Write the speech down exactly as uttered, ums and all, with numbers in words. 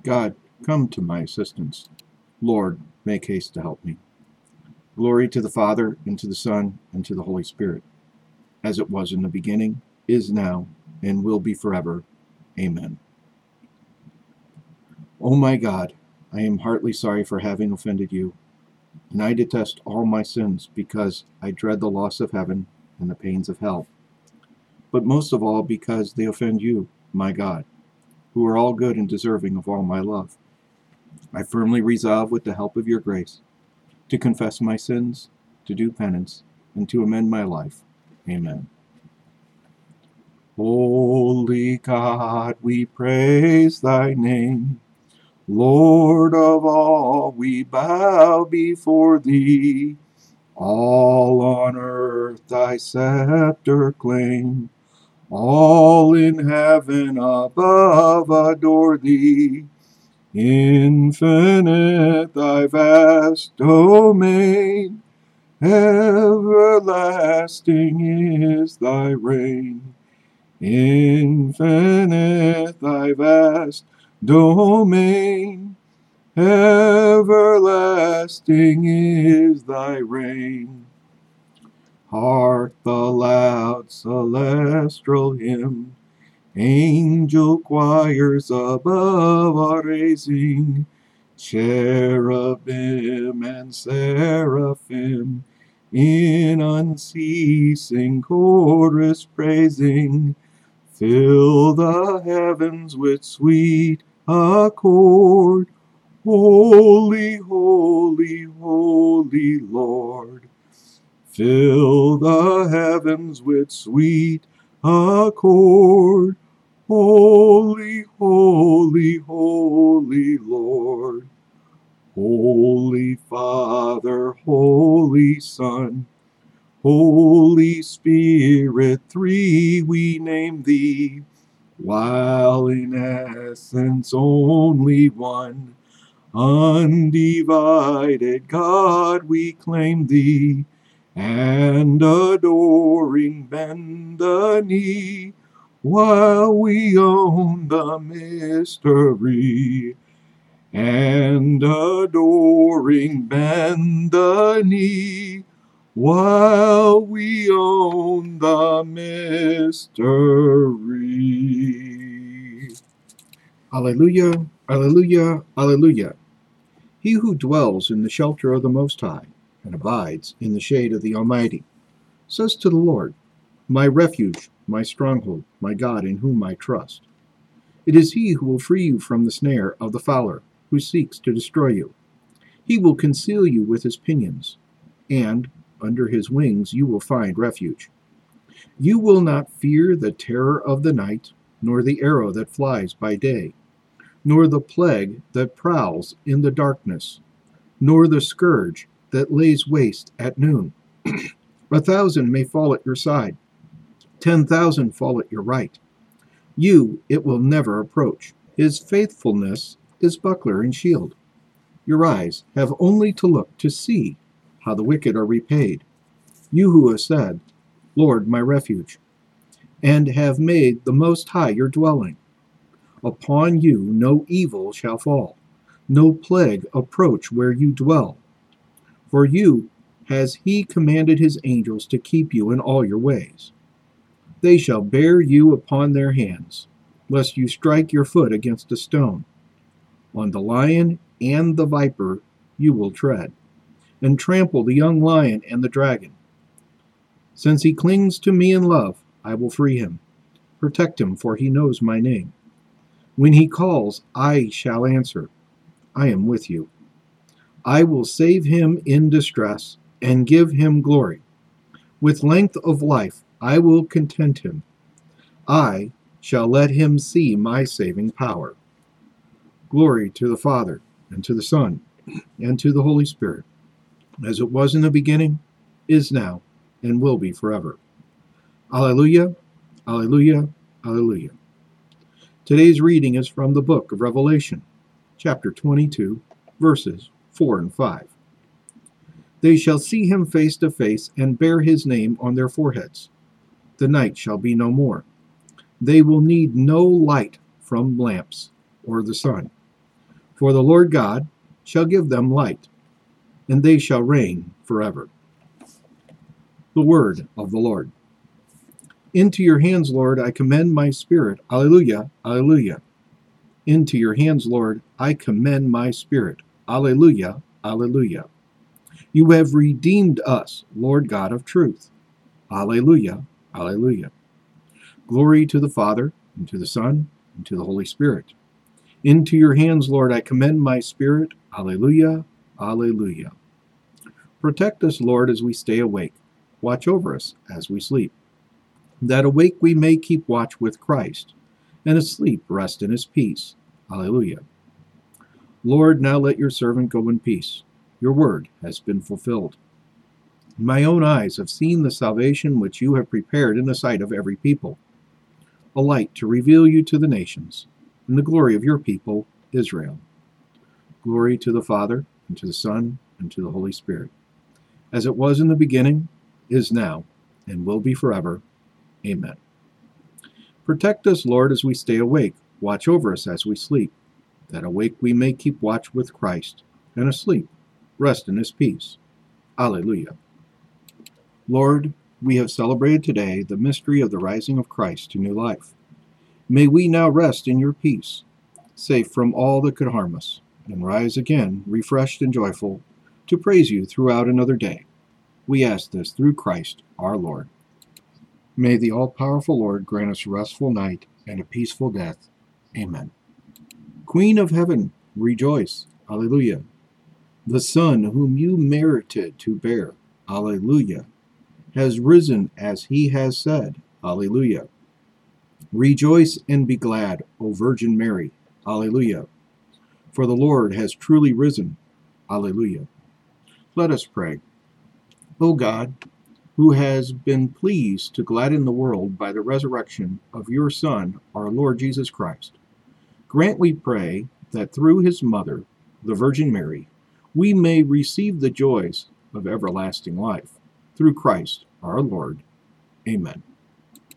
God, come to my assistance. Lord, make haste to help me. Glory to the Father, and to the Son, and to the Holy Spirit, as it was in the beginning, is now, and will be forever. Amen. O my God, I am heartily sorry for having offended you, and I detest all my sins because I dread the loss of heaven and the pains of hell, but most of all because they offend you, my God, who are all good and deserving of all my love. I firmly resolve, with the help of your grace, to confess my sins, to do penance, and to amend my life. Amen. Holy God, we praise thy name. Lord of all, we bow before thee. All on earth thy scepter claim. All in heaven above adore thee. Infinite thy vast domain. Everlasting is thy reign. Infinite thy vast domain, everlasting is thy reign. Hark the loud celestial hymn, angel choirs above are raising, cherubim and seraphim in unceasing chorus praising. Fill the heavens with sweet accord. Holy, holy, holy Lord. Fill the heavens with sweet accord. Holy, holy, holy Lord. Holy Father, Holy Son, Holy Spirit, three we name thee, while in essence only one. Undivided God, we claim thee, and adoring bend the knee, while we own the mystery. And adoring bend the knee, while we own the mystery. Alleluia, alleluia, alleluia. He who dwells in the shelter of the Most High and abides in the shade of the Almighty says to the Lord, my refuge, my stronghold, my God in whom I trust. It is he who will free you from the snare of the fowler who seeks to destroy you. He will conceal you with his pinions, and under his wings you will find refuge. You will not fear the terror of the night, nor the arrow that flies by day, nor the plague that prowls in the darkness, nor the scourge that lays waste at noon. A thousand may fall at your side, ten thousand fall at your right. You it will never approach. His faithfulness is buckler and shield. Your eyes have only to look to see how the wicked are repaid. You who have said, Lord, my refuge, and have made the Most High your dwelling. Upon you no evil shall fall, no plague approach where you dwell. For you has he commanded his angels to keep you in all your ways. They shall bear you upon their hands, lest you strike your foot against a stone. On the lion and the viper you will tread, and trample the young lion and the dragon. Since he clings to me in love, I will free him. Protect him, for he knows my name. When he calls, I shall answer. I am with you. I will save him in distress and give him glory. With length of life I will content him. I shall let him see my saving power. Glory to the Father, and to the Son, and to the Holy Spirit, as it was in the beginning, is now, and will be forever. Alleluia, alleluia, alleluia. Today's reading is from the book of Revelation, chapter twenty-two, verses four and five. They shall see him face to face, and bear his name on their foreheads. The night shall be no more. They will need no light from lamps or the sun, For the Lord God shall give them light, and they shall reign forever. The word of the Lord. Into your hands, Lord, I commend my spirit. Alleluia, alleluia. Into your hands, Lord, I commend my spirit. Alleluia, alleluia. You have redeemed us, Lord God of truth. Alleluia, alleluia. Glory to the Father, and to the Son, and to the Holy Spirit. Into your hands, Lord, I commend my spirit. Alleluia, alleluia. Protect us, Lord, as we stay awake. Watch over us as we sleep. That awake we may keep watch with Christ, and asleep rest in his peace. Alleluia. Lord, now let your servant go in peace. Your word has been fulfilled. My own eyes have seen the salvation which you have prepared in the sight of every people, a light to reveal you to the nations, and the glory of your people, Israel. Glory to the Father, and to the Son, and to the Holy Spirit, as it was in the beginning, is now, and will be forever. Amen. Protect us, Lord, as we stay awake. Watch over us as we sleep, that awake we may keep watch with Christ, and asleep rest in his peace. Alleluia. Lord, we have celebrated today the mystery of the rising of Christ to new life. May we now rest in your peace, safe from all that could harm us, and rise again, refreshed and joyful, to praise you throughout another day. We ask this through Christ our Lord. May the all-powerful Lord grant us a restful night and a peaceful death. Amen. Queen of heaven, rejoice. Alleluia. The Son whom you merited to bear, Alleluia, has risen as he has said, Alleluia. Rejoice and be glad, O Virgin Mary, Alleluia. For the Lord has truly risen, Alleluia. Let us pray. O God, who has been pleased to gladden the world by the resurrection of your Son, our Lord Jesus Christ, grant, we pray, that through his mother, the Virgin Mary, we may receive the joys of everlasting life. Through Christ our Lord. Amen.